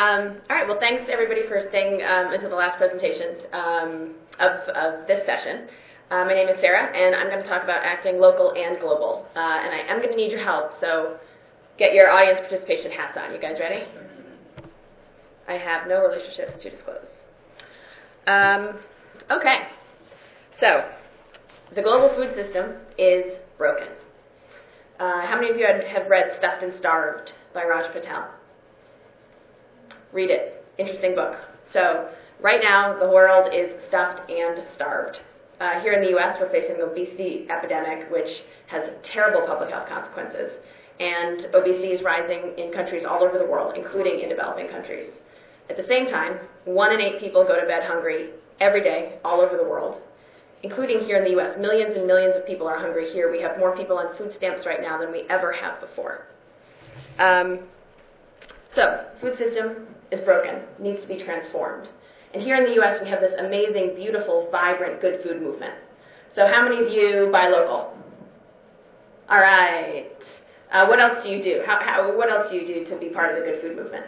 All right, well, thanks everybody for staying until the last presentations of this session. My name is Sarah, and I'm going to talk about acting local and global. And I am going to need your help, so get your audience participation hats on. You guys ready? I have no relationships to disclose. Okay, so the global food system is broken. How many of you have read Stuffed and Starved by Raj Patel? Read it. Interesting book. So right now, the world is stuffed and starved. Here in the U.S., we're facing an obesity epidemic, which has terrible public health consequences. And obesity is rising in countries all over the world, including in developing countries. At the same time, 1 in 8 people go to bed hungry every day all over the world, including here in the U.S. Millions and millions of people are hungry here. We have more people on food stamps right now than we ever have before. So, food system is broken, needs to be transformed. And here in the U.S., we have this amazing, beautiful, vibrant, good food movement. So how many of you buy local? All right. What else do you do? What else do you do to be part of the good food movement?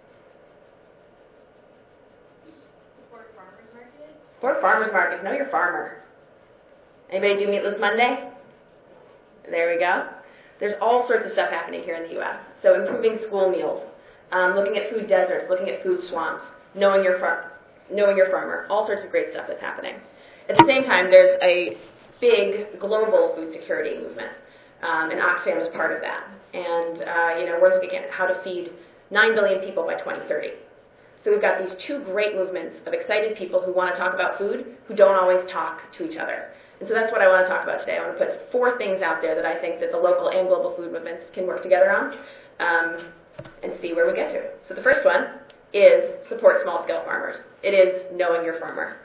Support farmers markets. Support farmers markets. Know your farmer. Anybody do Meatless Monday? There we go. There's all sorts of stuff happening here in the U.S. So improving school meals, looking at food deserts, looking at food swamps, knowing your farmer, all sorts of great stuff that's happening. At the same time, there's a big global food security movement, and Oxfam is part of that. And we're looking at how to feed 9 billion people by 2030. So we've got these two great movements of excited people who want to talk about food, who don't always talk to each other. And so that's what I want to talk about today. I want to put 4 things out there that I think that the local and global food movements can work together on, and see where we get to. So the first one is support small-scale farmers. It is knowing your farmer.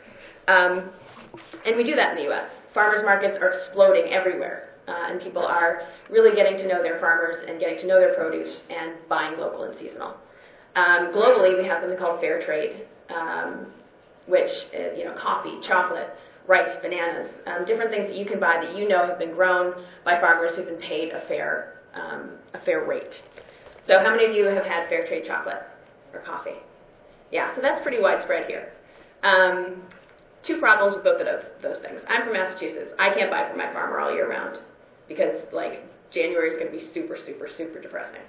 And we do that in the U.S. Farmers markets are exploding everywhere, and people are really getting to know their farmers and getting to know their produce and buying local and seasonal. Globally, we have something called fair trade, which is, coffee, chocolate, rice, bananas, different things that you can buy that you know have been grown by farmers who've been paid a fair rate. So how many of you have had fair trade chocolate or coffee? Yeah, so that's pretty widespread here. 2 problems with both of those things. I'm from Massachusetts. I can't buy from my farmer all year round because, January is going to be super, super, super depressing.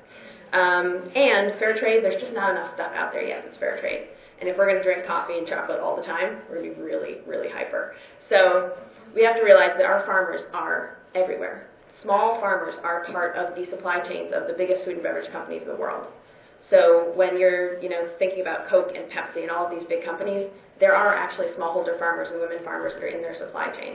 And fair trade, there's just not enough stuff out there yet that's fair trade. And if we're going to drink coffee and chocolate all the time, we're going to be really, really hyper. So we have to realize that our farmers are everywhere. Small farmers are part of the supply chains of the biggest food and beverage companies in the world. So when you're, thinking about Coke and Pepsi and all of these big companies, there are actually smallholder farmers and women farmers that are in their supply chain.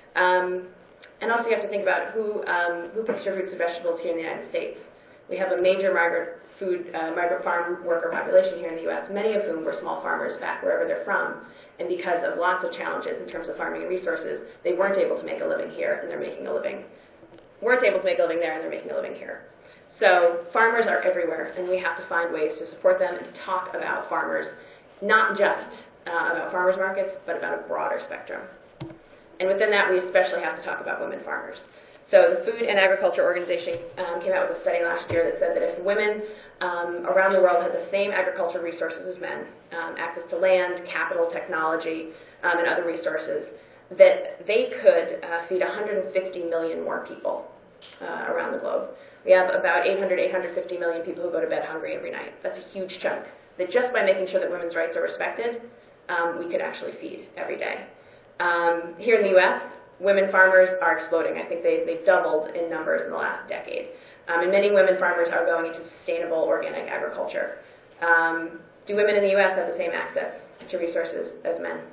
And also you have to think about who picks your fruits and vegetables here in the United States. We have a major migrant farm worker population here in the U.S., many of whom were small farmers back wherever they're from. And because of lots of challenges in terms of farming and resources, they weren't able to make a living here, and they're making a living. Weren't able to make a living there, and they're making a living here. So farmers are everywhere, and we have to find ways to support them and to talk about farmers, not just about farmers markets, but about a broader spectrum. And within that, we especially have to talk about women farmers. So the Food and Agriculture Organization came out with a study last year that said that if women around the world had the same agricultural resources as men, access to land, capital, technology, and other resources, that they could feed 150 million more people around the globe. We have about 850 million people who go to bed hungry every night. That's a huge chunk. That just by making sure that women's rights are respected, we could actually feed every day. Here in the U.S., women farmers are exploding. I think they've doubled in numbers in the last decade. And many women farmers are going into sustainable organic agriculture. Do women in the U.S. have the same access to resources as men?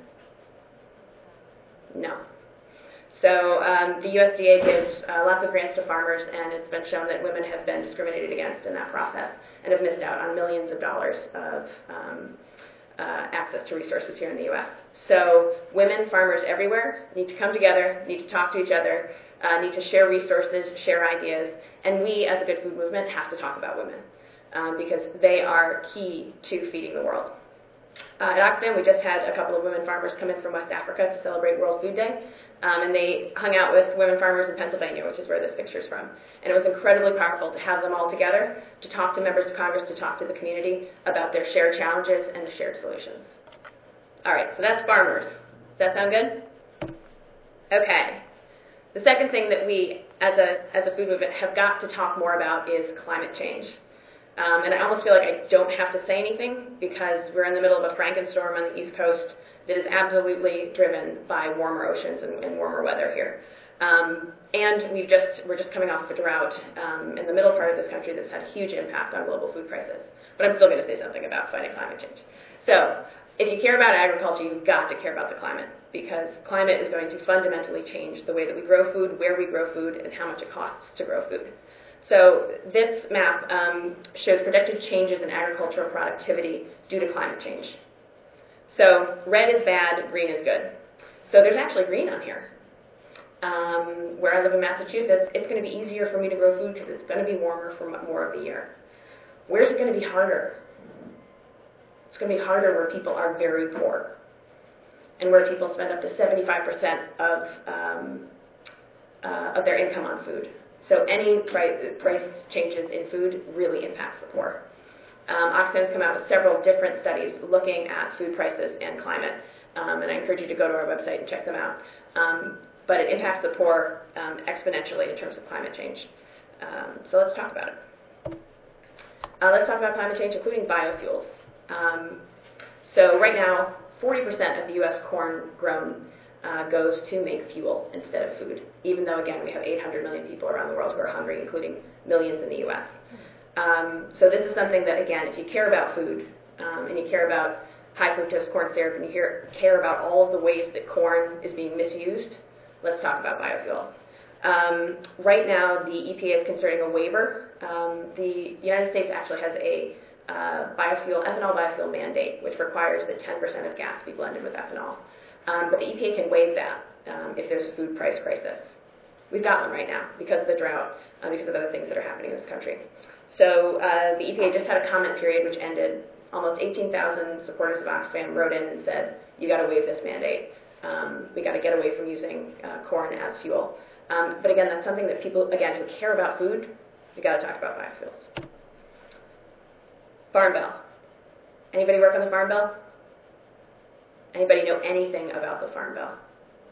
No. So the USDA gives lots of grants to farmers, and it's been shown that women have been discriminated against in that process and have missed out on millions of dollars of access to resources here in the U.S. So women farmers everywhere need to come together, need to talk to each other, need to share resources, share ideas, and we as a Good Food Movement have to talk about women because they are key to feeding the world. At Oxfam, we just had a couple of women farmers come in from West Africa to celebrate World Food Day, and they hung out with women farmers in Pennsylvania, which is where this picture's from. And it was incredibly powerful to have them all together, to talk to members of Congress, to talk to the community about their shared challenges and the shared solutions. All right, so that's farmers. Does that sound good? Okay. The second thing that we, as a food movement, have got to talk more about is climate change. And I almost feel like I don't have to say anything because we're in the middle of a Frankenstorm on the East Coast that is absolutely driven by warmer oceans and warmer weather here. And we're just coming off of a drought in the middle part of this country that's had a huge impact on global food prices. But I'm still going to say something about fighting climate change. So if you care about agriculture, you've got to care about the climate because climate is going to fundamentally change the way that we grow food, where we grow food, and how much it costs to grow food. So this map shows projected changes in agricultural productivity due to climate change. So red is bad, green is good. So there's actually green on here. Where I live in Massachusetts, it's going to be easier for me to grow food because it's going to be warmer for more of the year. Where's it going to be harder? It's going to be harder where people are very poor and where people spend up to 75% of their income on food. So any price changes in food really impacts the poor. Oxfam's come out with several different studies looking at food prices and climate, and I encourage you to go to our website and check them out. But it impacts the poor exponentially in terms of climate change. So let's talk about it. Let's talk about climate change, including biofuels. So right now, 40% of the U.S. corn grown goes to make fuel instead of food, even though, again, we have 800 million people around the world who are hungry, including millions in the U.S. So this is something that, again, if you care about food and you care about high fructose corn syrup and you care about all of the ways that corn is being misused, let's talk about biofuel. Right now, the EPA is considering a waiver. The United States actually has a ethanol biofuel mandate, which requires that 10% of gas be blended with ethanol. But the EPA can waive that if there's a food price crisis. We've got one right now because of the drought, because of other things that are happening in this country. So the EPA just had a comment period which ended. Almost 18,000 supporters of Oxfam wrote in and said, you got to waive this mandate. We got to get away from using corn as fuel. But again, that's something that people, again, who care about food, we got to talk about biofuels. Farm Bill. Anybody work on the Farm Bill? Anybody know anything about the Farm Bill?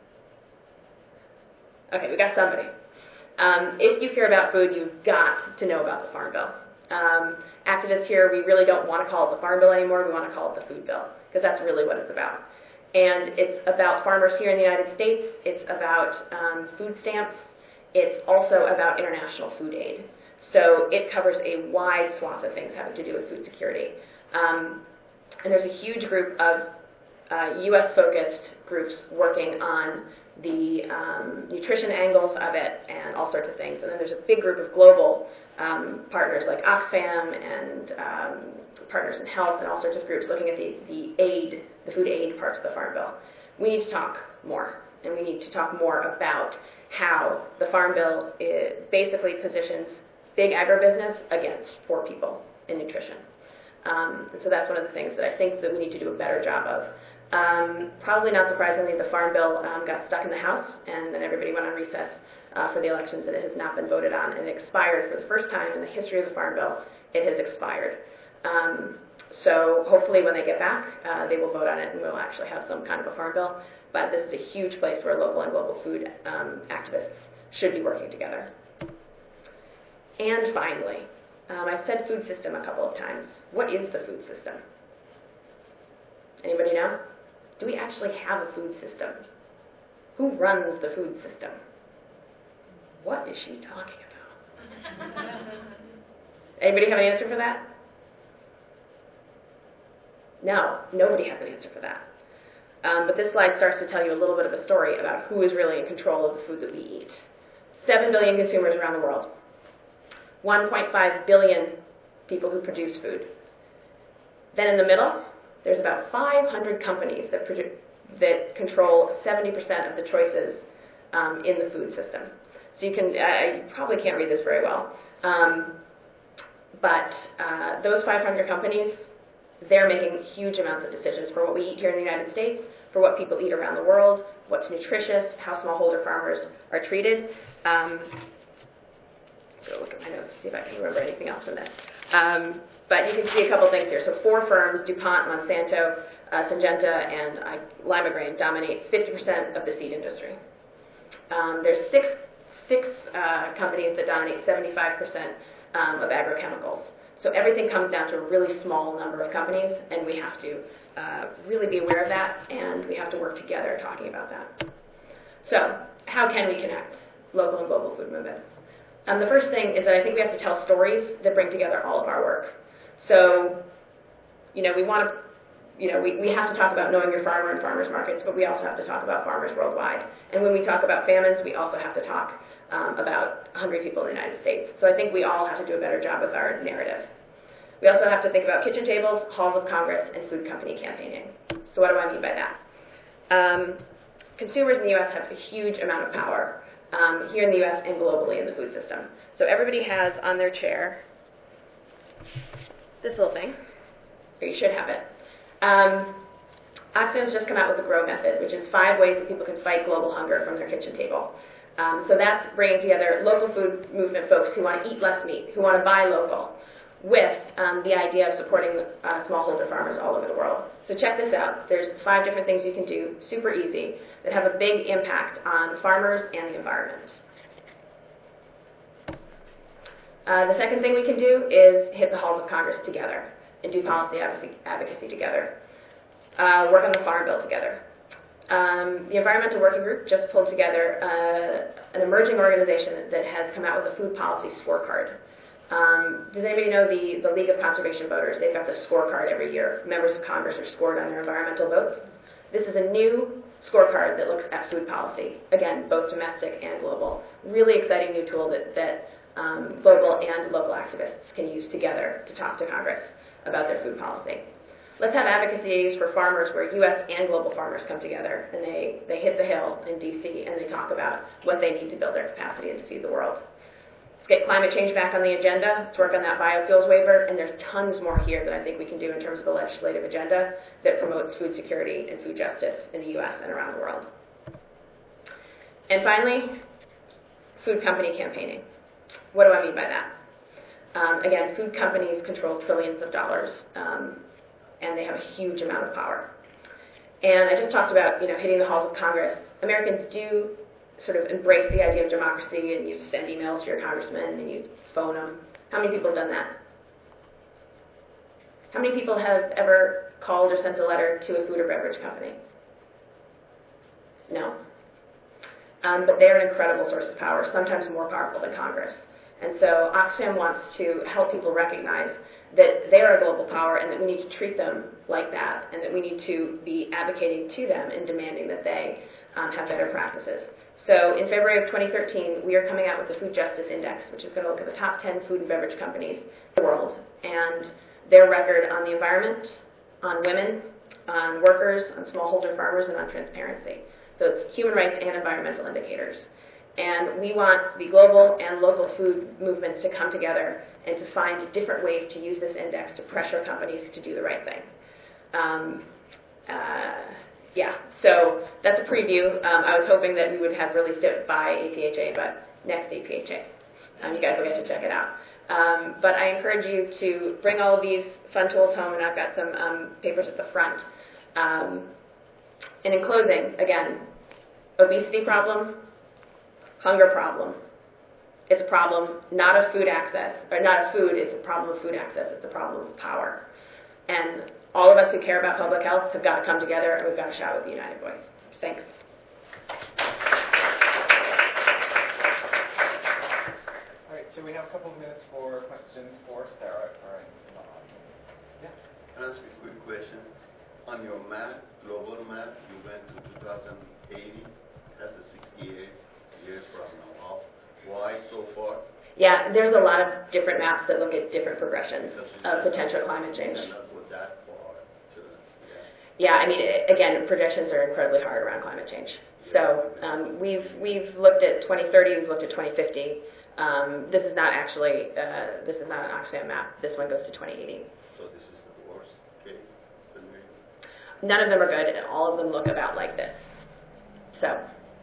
Okay, we got somebody. If you care about food, you've got to know about the Farm Bill. Activists here, we really don't want to call it the Farm Bill anymore. We want to call it the Food Bill because that's really what it's about. And it's about farmers here in the United States. It's about food stamps. It's also about international food aid. So it covers a wide swath of things having to do with food security. And there's a huge group of U.S.-focused groups working on the nutrition angles of it and all sorts of things. And then there's a big group of global partners like Oxfam and Partners in Health and all sorts of groups looking at the food aid parts of the Farm Bill. We need to talk more, and we need to talk more about how the Farm Bill basically positions big agribusiness against poor people in nutrition. And so that's one of the things that I think that we need to do a better job of. Probably not surprisingly, the Farm Bill got stuck in the House, and then everybody went on recess for the elections, and it has not been voted on, and it expired for the first time in the history of the Farm Bill. It has expired. So hopefully when they get back, they will vote on it, and we'll actually have some kind of a Farm Bill. But this is a huge place where local and global food activists should be working together. And finally, I've said food system a couple of times. What is the food system? Anybody know? Do we actually have a food system? Who runs the food system? What is she talking about? Anybody have an answer for that? No, nobody has an answer for that. But this slide starts to tell you a little bit of a story about who is really in control of the food that we eat. 7 billion consumers around the world. 1.5 billion people who produce food. Then in the middle, there's about 500 companies that control 70% of the choices in the food system. So you probably can't read this very well, but those 500 companies they're making huge amounts of decisions for what we eat here in the United States, for what people eat around the world, what's nutritious, how smallholder farmers are treated. Go look at my notes to see if I can remember anything else from this. But you can see a couple things here. So 4 firms, DuPont, Monsanto, Syngenta, and Limagrain, dominate 50% of the seed industry. There's six companies that dominate 75% of agrochemicals. So everything comes down to a really small number of companies, and we have to really be aware of that, and we have to work together talking about that. So how can we connect local and global food movements? The first thing is that I think we have to tell stories that bring together all of our work. So, we want to, we have to talk about knowing your farmer and farmers markets, but we also have to talk about farmers worldwide. And when we talk about famines, we also have to talk about hungry people in the United States. So I think we all have to do a better job with our narrative. We also have to think about kitchen tables, halls of Congress, and food company campaigning. So what do I mean by that? Consumers in the U.S. have a huge amount of power here in the U.S. and globally in the food system. So everybody has on their chair this little thing, or you should have it. Oxfam's just come out with the GROW method, which is 5 ways that people can fight global hunger from their kitchen table. So that's bringing together local food movement folks who want to eat less meat, who want to buy local, with the idea of supporting smallholder farmers all over the world. So check this out. There's 5 different things you can do, super easy, that have a big impact on farmers and the environment. The second thing we can do is hit the halls of Congress together and do policy advocacy together. Work on the Farm Bill together. The Environmental Working Group just pulled together an emerging organization that has come out with a food policy scorecard. Does anybody know the League of Conservation Voters? They've got this scorecard every year. Members of Congress are scored on their environmental votes. This is a new scorecard that looks at food policy, again, both domestic and global. Really exciting new tool that global and local activists can use together to talk to Congress about their food policy. Let's have advocacies for farmers where U.S. and global farmers come together and they hit the Hill in D.C. and they talk about what they need to build their capacity and to feed the world. Let's get climate change back on the agenda. Let's work on that biofuels waiver, and there's tons more here that I think we can do in terms of the legislative agenda that promotes food security and food justice in the U.S. and around the world. And finally, food company campaigning. What do I mean by that? Again, food companies control trillions of dollars, and they have a huge amount of power. And I just talked about, hitting the halls of Congress. Americans do sort of embrace the idea of democracy, and you send emails to your congressman and you phone them. How many people have done that? How many people have ever called or sent a letter to a food or beverage company? No. But they're an incredible source of power, sometimes more powerful than Congress. And so Oxfam wants to help people recognize that they are a global power and that we need to treat them like that, and that we need to be advocating to them and demanding that they have better practices. So in February of 2013, we are coming out with the Food Justice Index, which is going to look at the top 10 food and beverage companies in the world and their record on the environment, on women, on workers, on smallholder farmers, and on transparency. So it's human rights and environmental indicators. And we want the global and local food movements to come together and to find different ways to use this index to pressure companies to do the right thing. So that's a preview. I was hoping that we would have released it by APHA, but next APHA. You guys will get to check it out. But I encourage you to bring all of these fun tools home, and I've got some papers at the front. And in closing, again, obesity problem, hunger problem. It's a problem not of food access, or not of food, it's a problem of food access, it's a problem of power. And all of us who care about public health have got to come together, and we've got to shout with a united voice. Thanks. All right, so we have a couple of minutes for questions for Sarah. All right. Yeah. Can I ask a quick question? On your map, global map, you went to 2080. That's a 68 years from now. Why so far? Yeah, there's a lot of different maps that look at different progressions of potential climate change. Not go that far to, Yeah, I mean, again, projections are incredibly hard around climate change. So we've looked at 2030, we've looked at 2050. This is not actually, this is not an Oxfam map. This one goes to 2080. So this is the worst case? None of them are good, and all of them look about like this. So,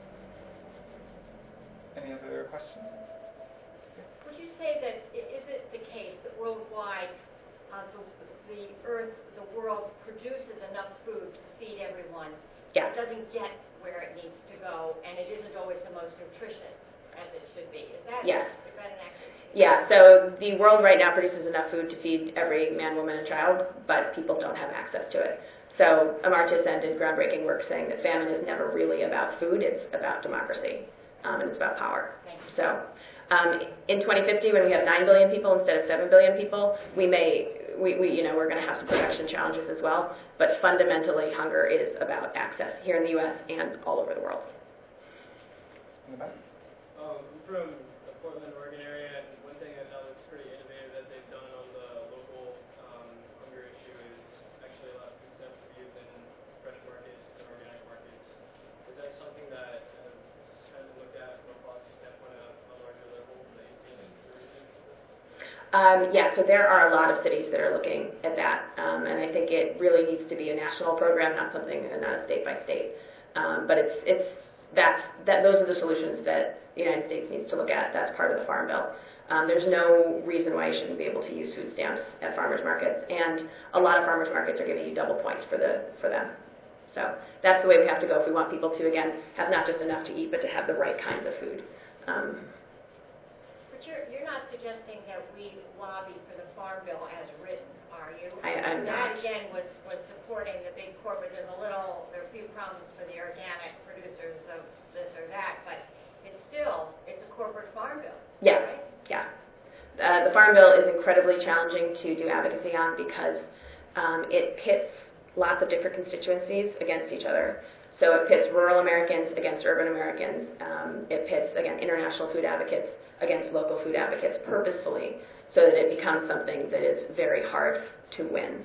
Any other questions? Would you say that, is it the case that worldwide, the Earth, the world produces enough food to feed everyone? yes. It doesn't get where it needs to go, and it isn't always the most nutritious as it should be. Is that Yes. Is that an accurate statement? Yeah, so the world right now produces enough food to feed every man, woman, and child, but people don't have access to it. So Amartya Sen did groundbreaking work saying that famine is never really about food, it's about democracy, and it's about power. Thank you. So in 2050, when we have 9 billion people instead of 7 billion people, we're going to have some production challenges as well, but fundamentally hunger is about access here in the U.S. and all over the world. In the back? I'm from the Portland, Oregon area, and one thing I know that's pretty innovative that they've done on the local hunger issue is actually a lot of food stamps to be used in fresh markets and organic markets. Is that something that is kind of looked at from a policy standpoint at a larger level that you've seen in the region? Yeah, so there are a lot of cities that are looking at that, and I think it really needs to be a national program, not a state by state. But those are the solutions that the United States needs to look at. That's part of the Farm Bill. There's no reason why you shouldn't be able to use food stamps at farmers markets, and a lot of farmers markets are giving you double points for them. So that's the way we have to go if we want people to, again, have not just enough to eat, but to have the right kinds of food. But you're not suggesting that we lobby for the Farm Bill as written, are you? I'm not. That, again, was supporting the big corporate. There are a few problems for the organic producers of this or that, but it's a corporate Farm Bill. Yeah, right? yeah. The Farm Bill is incredibly challenging to do advocacy on because it pits lots of different constituencies against each other. So it pits rural Americans against urban Americans. It pits, again, international food advocates against local food advocates purposefully so that it becomes something that is very hard to win.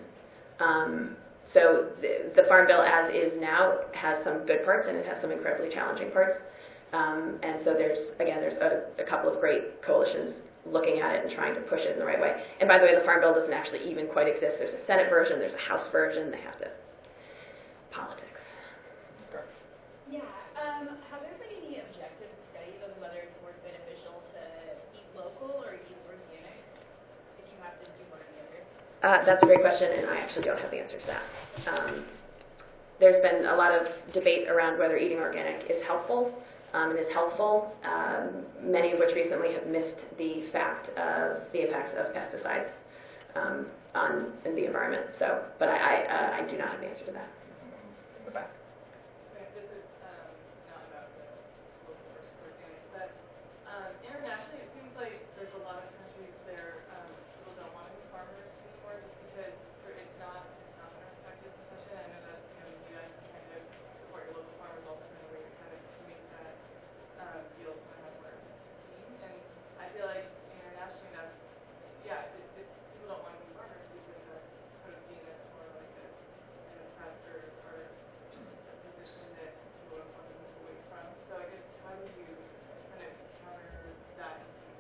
So the Farm Bill as is now has some good parts and it has some incredibly challenging parts. And so there's a couple of great coalitions looking at it and trying to push it in the right way. And by the way, the Farm Bill doesn't actually even quite exist. There's a Senate version, there's a House version. They have to politics. Yeah. Have there been any objective studies on whether it's more beneficial to eat local or eat organic? If you have to do one or the other. That's a great question, and I actually don't have the answer to that. There's been a lot of debate around whether eating organic is helpful and is helpful, many of which recently have missed the effects of pesticides on the environment. So, but I do not have the answer to that. In the back? This is not about the local versus organic, but internationally it seems like there's a lot of countries where people don't want to be farmers anymore just because it's not been a respected profession. I know that you guys are trying to support your local farmers also in a way to kind of make that field kind of more team. And I feel like internationally that's, people don't want to be farmers because that's kind of seen as more like an oppressed or position that people don't want to move away from. So I guess how do you kind of counter that?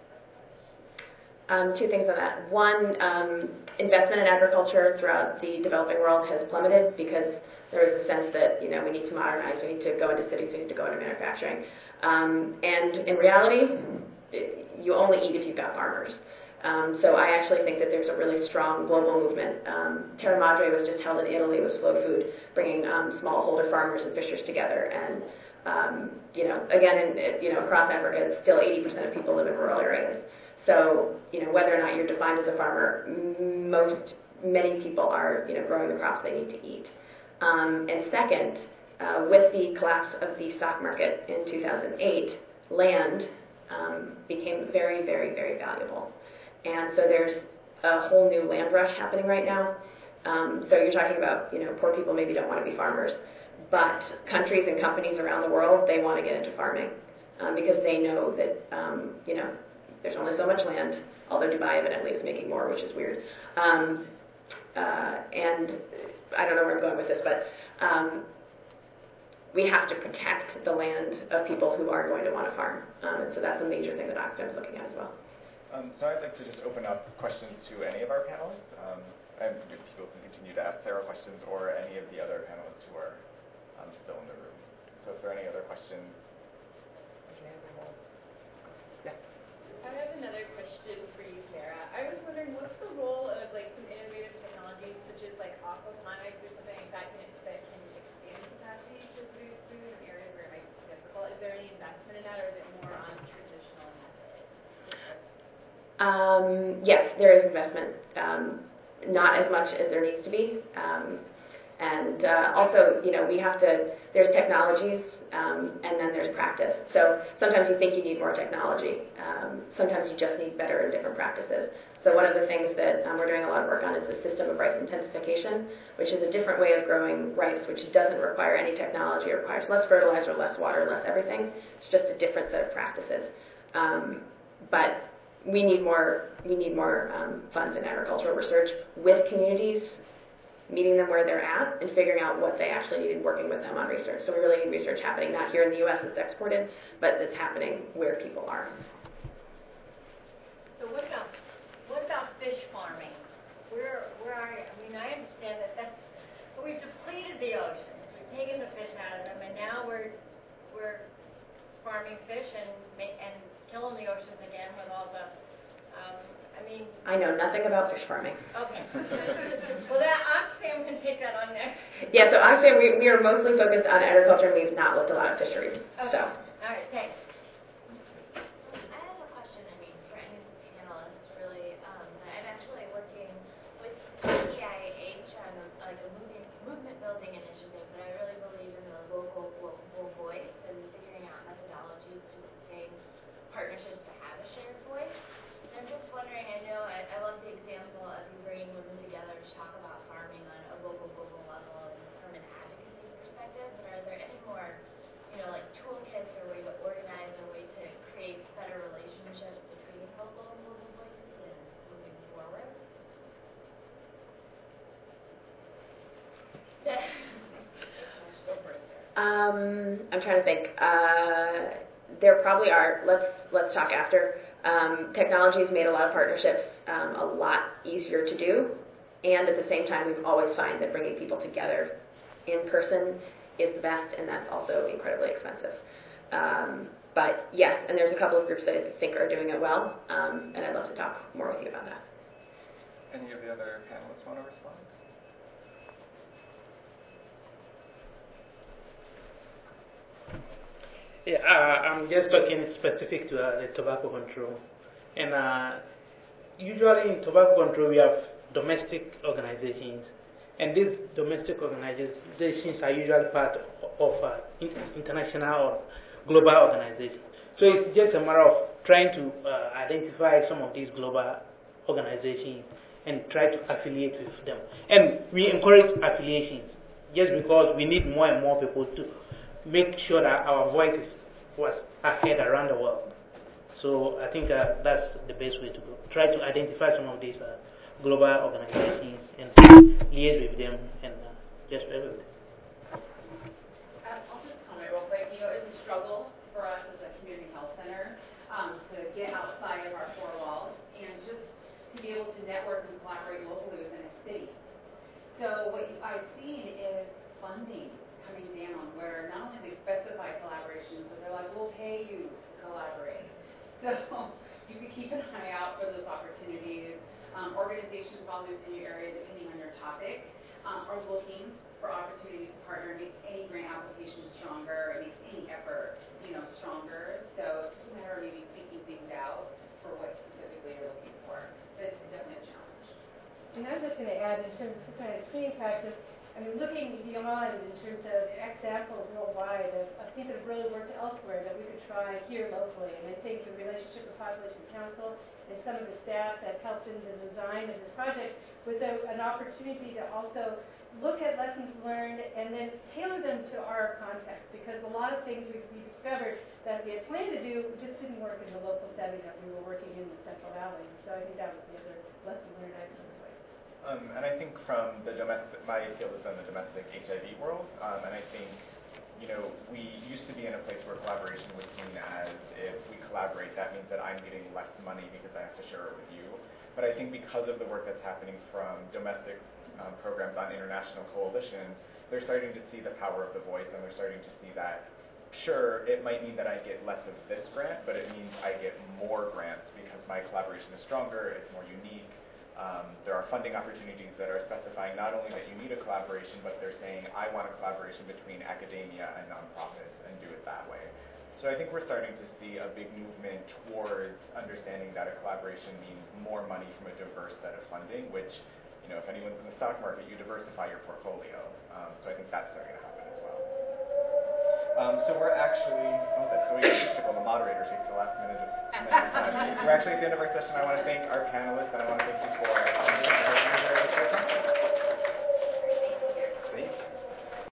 Two things on that. One, investment in agriculture throughout the developing world has plummeted because there is a sense that we need to modernize, we need to go into cities, we need to go into manufacturing. And in reality, you only eat if you've got farmers. So I actually think that there's a really strong global movement. Terra Madre was just held in Italy with Slow Food, bringing smallholder farmers and fishers together. And across Africa, it's still 80% of people live in rural areas. So whether or not you're defined as a farmer, many people are growing the crops they need to eat. And second, with the collapse of the stock market in 2008, land became very, very, very valuable. And so there's a whole new land rush happening right now. So you're talking about, poor people maybe don't want to be farmers, but countries and companies around the world, they want to get into farming because they know that, there's only so much land, although Dubai evidently is making more, which is weird. And I don't know where I'm going with this, but we have to protect the land of people who are going to want to farm. And so that's a major thing that Oxfam is looking at as well. So I'd like to just open up questions to any of our panelists. and people can continue to ask Sarah questions or any of the other panelists who are still in the room. So if there are any other questions. Yeah. I have another question for you, Sarah. I was wondering, what's the role of like some innovative technologies such as like aquaponics or something like that that can expand capacity to produce food in areas where it might be difficult? Is there any investment in that, or is it more on traditional methods? Yes, there is investment. Not as much as there needs to be. And also, we have to, there's technologies, and then there's practice. So sometimes you think you need more technology. Sometimes you just need better and different practices. So one of the things that we're doing a lot of work on is the system of rice intensification, which is a different way of growing rice, which doesn't require any technology. It requires less fertilizer, less water, less everything. It's just a different set of practices. But we need more funds in agricultural research with communities, meeting them where they're at and figuring out what they actually need and working with them on research. So we really need research happening not here in the U.S. that's exported, but that's happening where people are. So what about fish farming? Where are you? I mean, I understand that we've depleted the oceans. We've taken the fish out of them, and now we're farming fish and killing the oceans again with all the. I know nothing about fish farming. Okay. Well, I'm going to take that on next. Yeah, so Oxfam, we are mostly focused on agriculture, and we've not looked a lot at fisheries. Okay. So. All right, thanks. I have a question, for any panelists, really. I'm actually working with EIH on like a movement building initiative, but I really believe in the local global voice and figuring out methodologies to sustain partnerships to have a shared voice. I'm just wondering, I know I love the example of you bringing women together to talk about farming on a local level and from an advocacy perspective, but are there any more, like toolkits or way to organize or way to create better relationships between local and global voices and moving forward? I'm trying to think. There probably are. Let's talk after. Technology has made a lot of partnerships a lot easier to do, and at the same time, we've always found that bringing people together in person is the best, and that's also incredibly expensive. But yes, and there's a couple of groups that I think are doing it well, and I'd love to talk more with you about that. Any of the other panelists want to respond? Yeah, I'm just talking specific to the tobacco control. And usually in tobacco control, we have domestic organizations. And these domestic organizations are usually part of international or global organizations. So it's just a matter of trying to identify some of these global organizations and try to affiliate with them. And we encourage affiliations just because we need more and more people to make sure that our voice was ahead around the world. So I think that's the best way to go. Try to identify some of these global organizations and liaise with them and just everything. I'll just comment real quick. It's a struggle for us as a community health center to get outside of our four walls and just to be able to network and collaborate locally within a city. So what I've seen is funding coming down where not only they specify collaborations, but they're like, we'll pay you to collaborate. So you can keep an eye out for those opportunities. Organizations probably within your area, depending on your topic, are looking for opportunities to partner and make any grant application stronger and make any effort, stronger. So it's just a matter of maybe thinking things out for what specifically you're looking for. But it's definitely a challenge. And I'm just going to add in terms of kind of screening practice, looking beyond in terms of examples worldwide of things that have really worked elsewhere that we could try here locally. And I think the relationship with Population Council and some of the staff that helped in the design of this project was an opportunity to also look at lessons learned and then tailor them to our context, because a lot of things we discovered that we had planned to do just didn't work in the local setting that we were working in the Central Valley. So I think that was the other lesson learned I took away. And I think from the domestic, my field is in the domestic HIV world, and I think, we used to be in a place where collaboration was seen as if we collaborate, that means that I'm getting less money because I have to share it with you. But I think because of the work that's happening from domestic programs on international coalitions, they're starting to see the power of the voice, and they're starting to see that, sure, it might mean that I get less of this grant, but it means I get more grants because my collaboration is stronger, it's more unique. There are funding opportunities that are specifying not only that you need a collaboration, but they're saying, I want a collaboration between academia and nonprofits and do it that way. So I think we're starting to see a big movement towards understanding that a collaboration means more money from a diverse set of funding, which, you know, if anyone's in the stock market, you diversify your portfolio. So I think that's starting to happen as well. So we're actually, so we typical, the moderator takes the last minute of time. We're actually at the end of our session. I want to thank our panelists, and I want to thank you for